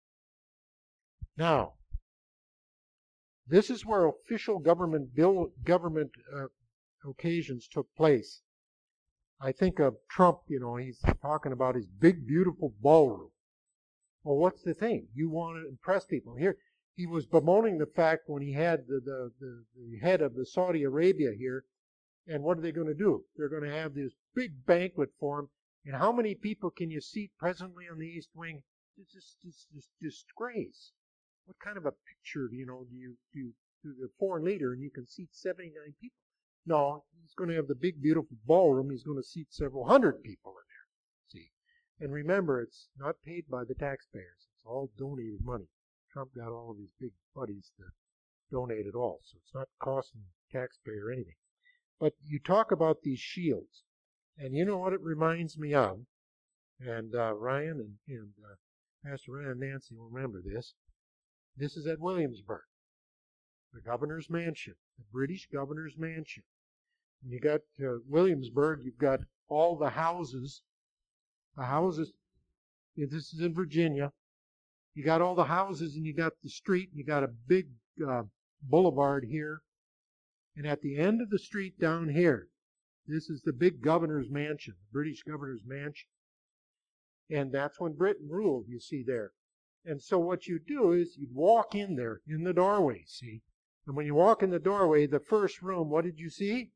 Now, this is where official government bill, government uh, occasions took place. I think of Trump, you know, he's talking about his big, beautiful ballroom. Well, what's the thing? You want to impress people. Here, he was bemoaning the fact when he had the, the, the, the head of the Saudi Arabia here, and what are they going to do? They're going to have this big banquet for him, and how many people can you seat presently on the East Wing? It's just, it's just disgrace. What kind of a picture, you know, do you do to the foreign leader, and you can seat seventy-nine people? No, he's going to have the big, beautiful ballroom. He's going to seat several hundred people in there. See? And remember, it's not paid by the taxpayers. It's all donated money. Trump got all of his big buddies to donate it all, so it's not costing the taxpayer anything. But you talk about these shields, and you know what it reminds me of? And uh, Ryan and, and uh, Pastor Ryan and Nancy will remember this. This is at Williamsburg, the governor's mansion, the British governor's mansion. When you got uh, Williamsburg, you've got all the houses. The houses, this is in Virginia. You got all the houses, and you got the street, and you got a big uh, boulevard here. And at the end of the street down here, this is the big governor's mansion, the British governor's mansion. And that's when Britain ruled, you see there. And so what you do is you'd walk in there, in the doorway, see? And when you walk in the doorway, the first room, what did you see?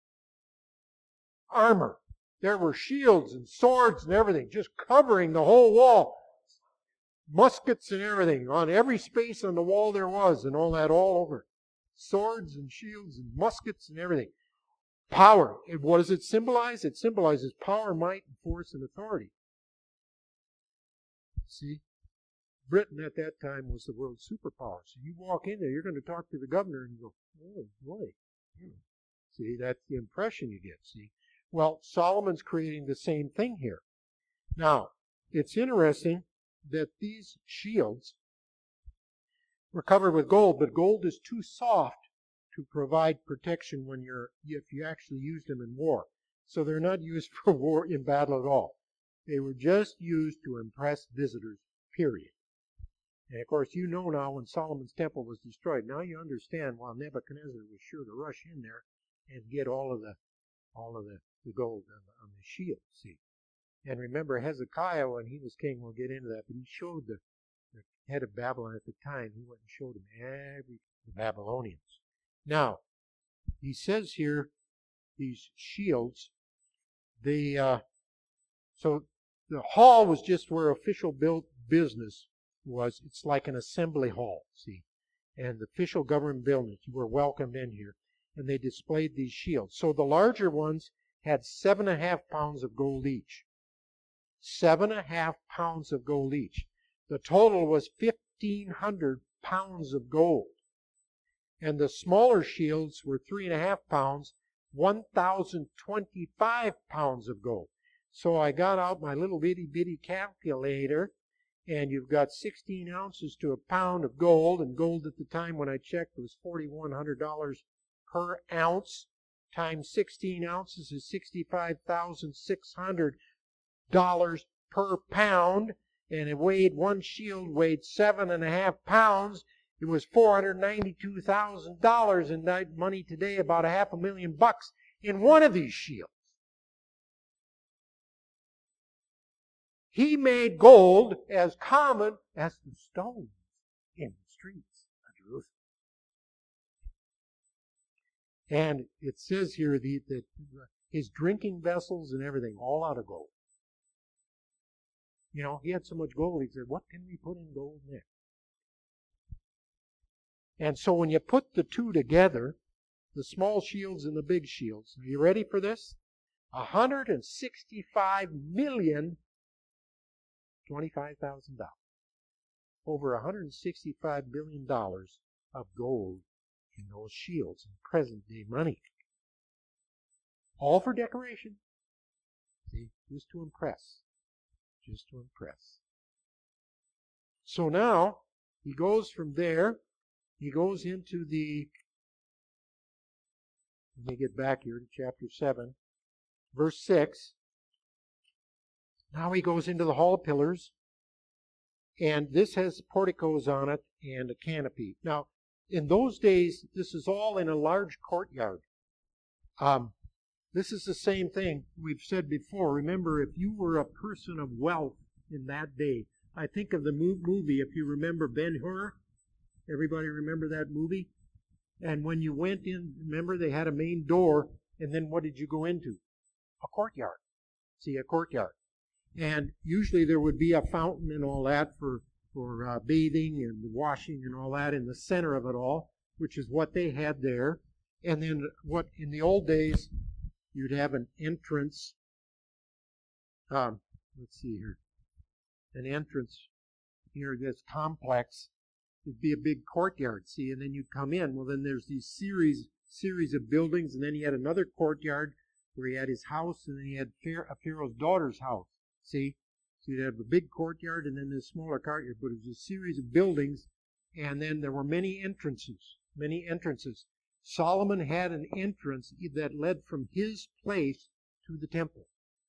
Armor. There were shields and swords and everything, just covering the whole wall. Muskets and everything, on every space on the wall there was, and all that all over. Swords and shields and muskets and everything. Power. And what does it symbolize? It symbolizes power, might, and force, and authority. See? Britain at that time was the world's superpower. So you walk in there, you're going to talk to the governor, and you go, oh, boy. See, that's the impression you get, see? Well, Solomon's creating the same thing here. Now, it's interesting that these shields were covered with gold, but gold is too soft to provide protection when you're, if you actually use them in war. So they're not used for war in battle at all. They were just used to impress visitors, period. And of course, you know now when Solomon's temple was destroyed, now you understand why Nebuchadnezzar was sure to rush in there and get all of the all of the, the gold on the, on the shield, see. And remember, Hezekiah, when he was king, we'll get into that, but he showed the, the head of Babylon at the time, he went and showed him every the Babylonians. Now, he says here, these shields, they, uh, so the hall was just where official built business was. It's like an assembly hall, see. And the official government buildings, you were welcomed in here. And they displayed these shields. So the larger ones had seven and a half pounds of gold each. Seven and a half pounds of gold each. The total was fifteen hundred pounds of gold. And the smaller shields were three and a half pounds, one thousand twenty-five pounds of gold. So I got out my little bitty bitty calculator, and you've got sixteen ounces to a pound of gold, and gold at the time when I checked was forty-one hundred dollars per ounce, times sixteen ounces is sixty-five thousand six hundred dollars per pound, and it weighed, one shield weighed seven and a half pounds. It was four hundred ninety-two thousand dollars in that money today, about a half a million bucks in one of these shields. He made gold as common as the stones in the streets of Jerusalem. And it says here the, that his drinking vessels and everything, all out of gold. You know, he had so much gold, he said, what can we put in gold next? And so when you put the two together, the small shields and the big shields, are you ready for this? one hundred sixty-five million, twenty-five thousand dollars. Over one hundred sixty-five billion dollars of gold in those shields in present-day money. All for decoration. See, just to impress. Just to impress. So now, he goes from there, he goes into the, let me get back here to chapter seven, verse six. Now he goes into the hall pillars, and this has porticos on it and a canopy. Now, in those days, this is all in a large courtyard. Um, this is the same thing we've said before. Remember, if you were a person of wealth in that day, I think of the movie, if you remember Ben-Hur. Everybody remember that movie? And when you went in, remember they had a main door, and then what did you go into? A courtyard. See, a courtyard. And usually there would be a fountain and all that for, for uh, bathing and washing and all that in the center of it all, which is what they had there. And then what in the old days, you'd have an entrance. Um, let's see here. An entrance here, this complex. It'd be a big courtyard, see, and then you'd come in. Well, then there's these series series of buildings, and then he had another courtyard where he had his house, and then he had Pharaoh's daughter's house, see? So you'd have a big courtyard and then this smaller courtyard, but it was a series of buildings, and then there were many entrances, many entrances. Solomon had an entrance that led from his place to the temple.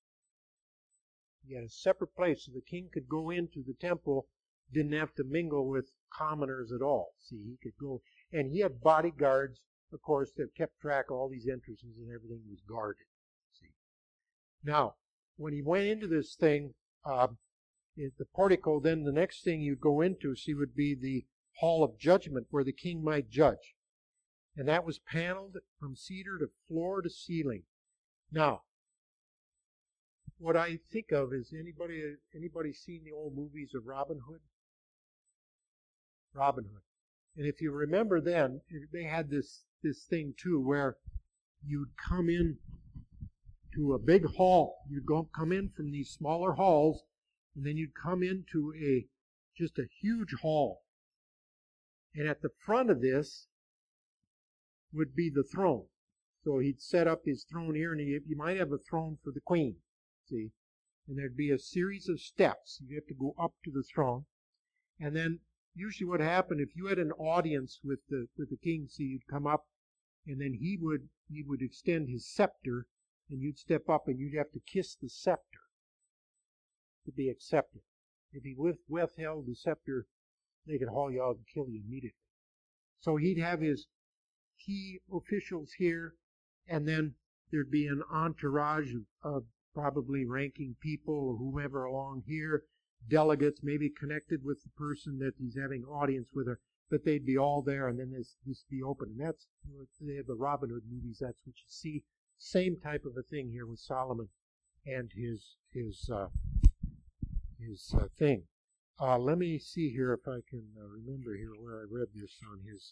He had a separate place, so the king could go into the temple, didn't have to mingle with commoners at all. See, he could go, and he had bodyguards, of course, that kept track of all these entrances, and everything was guarded. See, now when he went into this thing, uh, the portico, then the next thing you'd go into, see, would be the hall of judgment, where the king might judge, and that was paneled from cedar to floor to ceiling. Now, what I think of is anybody anybody seen the old movies of Robin Hood? Robin Hood. And if you remember then, they had this, this thing too where you'd come in to a big hall. You'd go come in from these smaller halls, and then you'd come into a just a huge hall. And at the front of this would be the throne. So he'd set up his throne here, and he, you might have a throne for the queen. See, and there'd be a series of steps. You'd have to go up to the throne, and then usually what happened if you had an audience with the with the king, see, you'd come up, and then he would he would extend his scepter, and you'd step up, and you'd have to kiss the scepter to be accepted. If he with, withheld the scepter, they could haul you out and kill you immediately. So he'd have his key officials here, and then there'd be an entourage of, of probably ranking people or whomever along here, delegates maybe connected with the person that he's having audience with, her, but they'd be all there, and then this this be open. And that's, you know, they have the Robin Hood movies. That's what you see. Same type of a thing here with Solomon and his his uh, his uh, thing. Uh, let me see here if I can uh, remember here where I read this on his.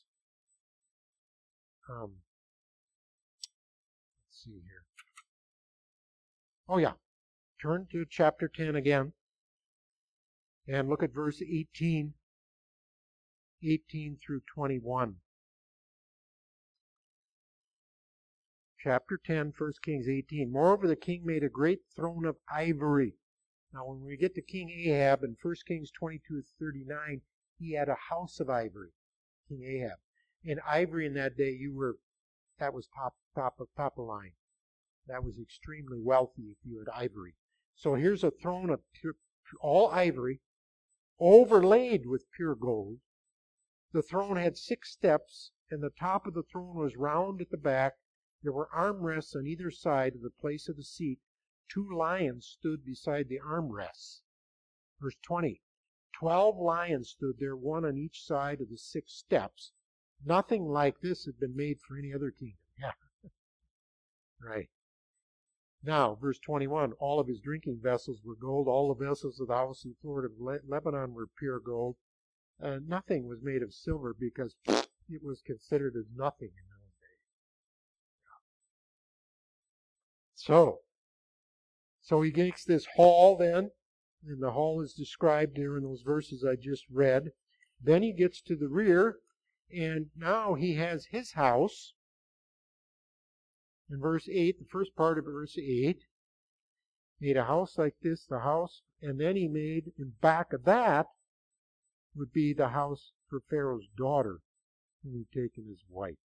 Um, let's see here. Oh yeah, turn to chapter ten again, and look at verse eighteen, eighteen through twenty-one. Chapter ten, First Kings eighteen. Moreover, the king made a great throne of ivory. Now, when we get to King Ahab in First Kings twenty-two thirty-nine, he had a house of ivory, King Ahab. And ivory in that day, you were, that was top, top of top of line. That was extremely wealthy if you had ivory. So here's a throne of pure, all ivory, overlaid with pure gold. The throne had six steps, and the top of the throne was round at the back. There were armrests on either side of the place of the seat. Two lions stood beside the armrests. Verse twenty. Twelve lions stood there, one on each side of the six steps. Nothing like this had been made for any other kingdom. Yeah. Right. Now, verse twenty-one, all of his drinking vessels were gold. All the vessels of the house and floor of Le- Lebanon were pure gold. Uh, nothing was made of silver because it was considered as nothing in those days. So, so he makes this hall then, and the hall is described here in those verses I just read. Then he gets to the rear, and now he has his house. In verse eight, the first part of verse eight, made a house like this, the house, and then he made, in back of that, would be the house for Pharaoh's daughter, whom he'd taken as wife.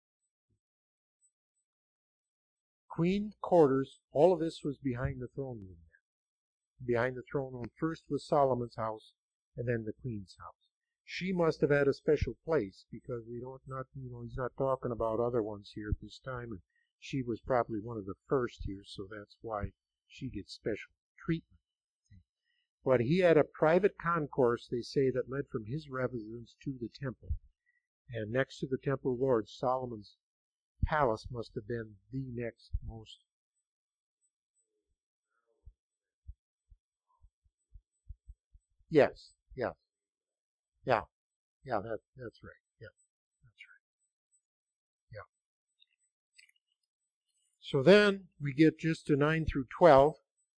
Queen quarters, all of this was behind the throne room. Behind the throne room, first was Solomon's house, and then the queen's house. She must have had a special place, because we don't not you know he's not talking about other ones here at this time. And she was probably one of the first here, so that's why she gets special treatment. But he had a private concourse, they say, that led from his residence to the temple. And next to the temple of the Lord, Solomon's palace must have been the next most. Yes, yes, yeah, yeah, that, that's right, yeah, that's right, yeah. So then we get just to nine through twelve,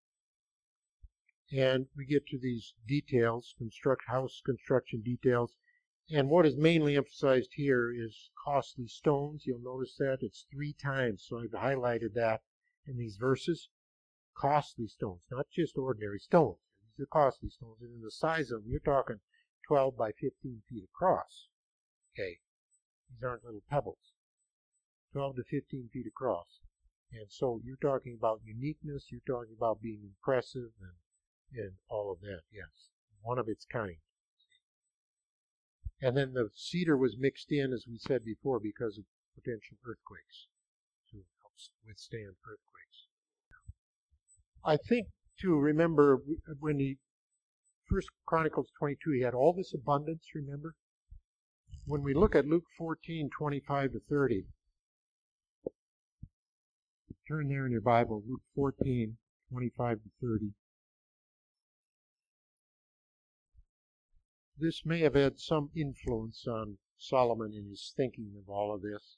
and we get to these details, construct house construction details. And what is mainly emphasized here is costly stones. You'll notice that it's three times, so I've highlighted that in these verses. Costly stones, not just ordinary stones. These are costly stones, and in the size of them, you're talking twelve by fifteen feet across. Okay, these aren't little pebbles. twelve to fifteen feet across. And so you're talking about uniqueness, you're talking about being impressive, and, and all of that, yes. One of its kind. And then the cedar was mixed in, as we said before, because of potential earthquakes, to help withstand earthquakes. I think, too, remember when he, First Chronicles twenty-two, he had all this abundance, remember? When we look at Luke fourteen, twenty-five to thirty, turn there in your Bible, Luke fourteen, twenty-five to thirty. This may have had some influence on Solomon in his thinking of all of this.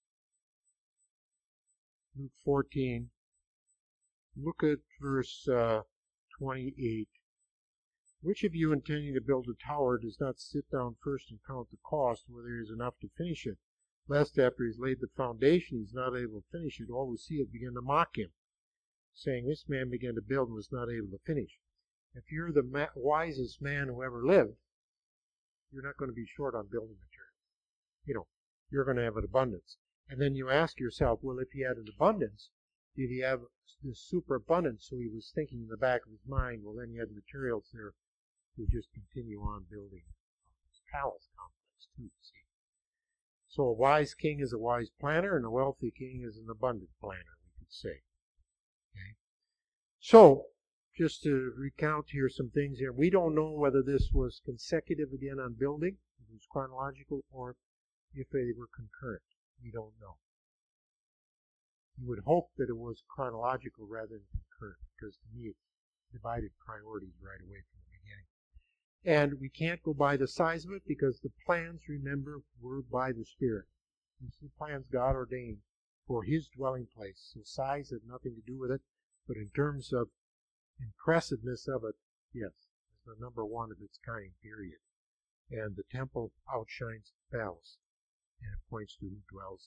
Luke fourteen, look at verse uh, twenty-eight. Which of you intending to build a tower does not sit down first and count the cost, whether he is enough to finish it, lest after he's laid the foundation he's not able to finish it, all who see it begin to mock him, saying, this man began to build and was not able to finish. If you're the ma- wisest man who ever lived, you're not going to be short on building materials. You know, you're going to have an abundance. And then you ask yourself, well, if he had an abundance, did he have this superabundance? So he was thinking in the back of his mind, well, then he had materials there to just continue on building his palace complex too, see. So a wise king is a wise planner, and a wealthy king is an abundant planner, we could say. Okay. So, just to recount here some things here. We don't know whether this was consecutive again on building, if it was chronological, or if they were concurrent. We don't know. You would hope that it was chronological rather than concurrent, because to me it divided priorities right away from the beginning. And we can't go by the size of it, because the plans, remember, were by the Spirit. These are the plans God ordained for His dwelling place. So size had nothing to do with it, but in terms of impressiveness of it, yes, it's the number one of its kind, period. And the temple outshines the palace, and it points to who dwells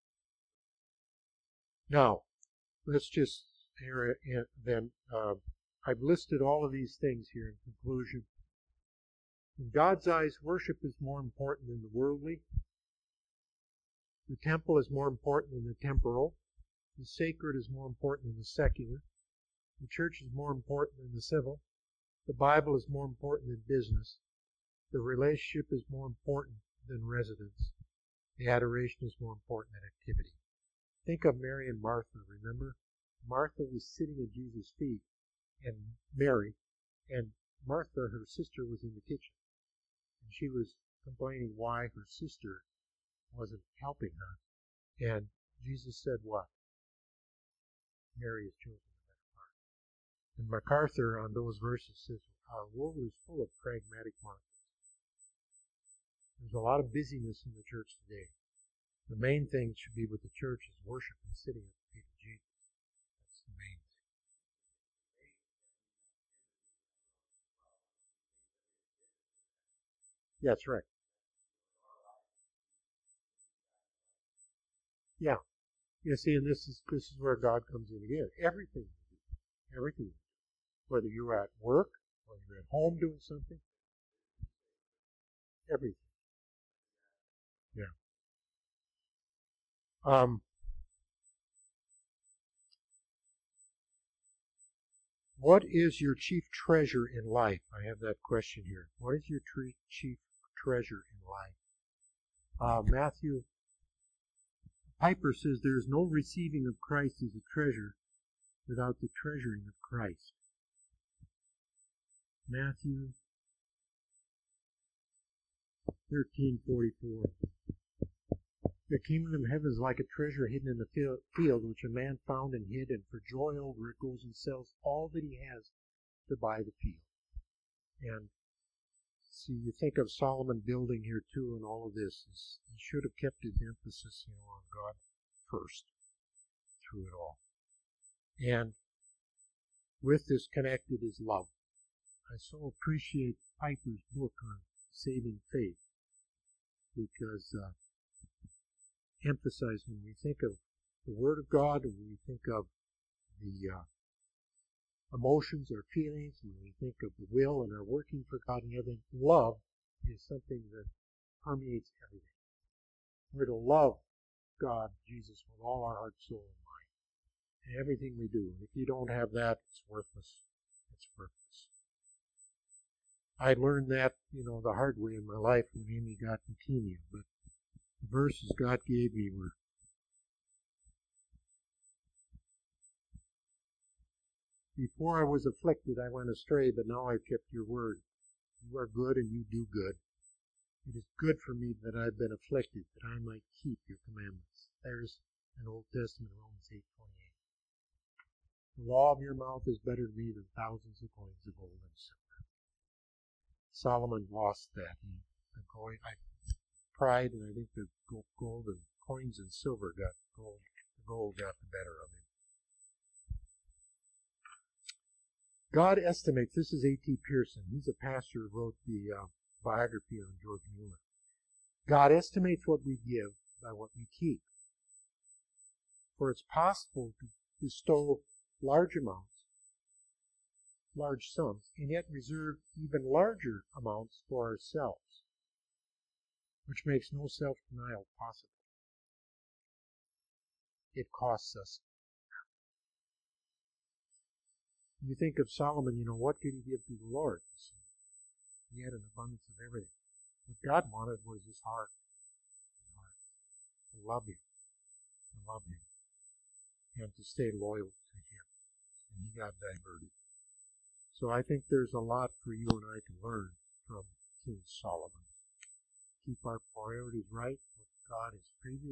there. Now, let's just here then. Uh, I've listed all of these things here in conclusion. In God's eyes, worship is more important than the worldly. The temple is more important than the temporal. The sacred is more important than the secular. The church is more important than the civil. The Bible is more important than business. The relationship is more important than residence. The adoration is more important than activity. Think of Mary and Martha, remember? Martha was sitting at Jesus' feet, and Mary, and Martha, her sister, was in the kitchen. And she was complaining why her sister wasn't helping her. And Jesus said what? Mary has chosen the better part. And MacArthur on those verses says, our world is full of pragmatic markets. There's a lot of busyness in the church today. The main thing should be with the church is worship and sitting at the feet of Jesus. That's the main thing. That's right. Yeah. You see, and this is this is where God comes in again. Everything. Everything. Whether you're at work, whether you're at home doing something. Everything. Yeah. Um, what is your chief treasure in life? I have that question here. What is your tre- chief treasure in life? Uh, Matthew Piper says there is no receiving of Christ as a treasure without the treasuring of Christ. Matthew thirteen forty-four. The kingdom of heaven is like a treasure hidden in the field, which a man found and hid, and for joy over it goes and sells all that he has to buy the field. And see, you think of Solomon building here too, and all of this. He should have kept his emphasis, you know, on God first through it all. And with this connected is love. I so appreciate Piper's book on saving faith, because uh, emphasize when we think of the Word of God, and when we think of the uh, emotions or feelings, when we think of the will and our working for God and everything, love is something that permeates everything. We're to love God, Jesus, with all our heart, soul, and mind, and everything we do. And if you don't have that, it's worthless. It's worthless. I learned that, you know, the hard way in my life when Amy got leukemia, but the verses God gave me were before I was afflicted, I went astray, but now I've kept your word. You are good and you do good. It is good for me that I've been afflicted, that I might keep your commandments. There's an Old Testament, Romans eight twenty-eight. The law of your mouth is better to me than thousands of coins of gold and silver. Solomon lost that. He, the gold, I, pride, and I think the gold and coins and silver got gold. The gold got the better of him. God estimates, this is A T Pearson, he's a pastor who wrote the uh, biography on George Mueller. God estimates what we give by what we keep. For it's possible to bestow large amounts, large sums, and yet reserve even larger amounts for ourselves, which makes no self-denial possible. It costs us. You think of Solomon, you know, what could he give to the Lord? He had an abundance of everything. What God wanted was his heart. His heart. To love him. To love him. And to stay loyal to him. And he got diverted. So I think there's a lot for you and I to learn from King Solomon. Keep our priorities right, what God has previously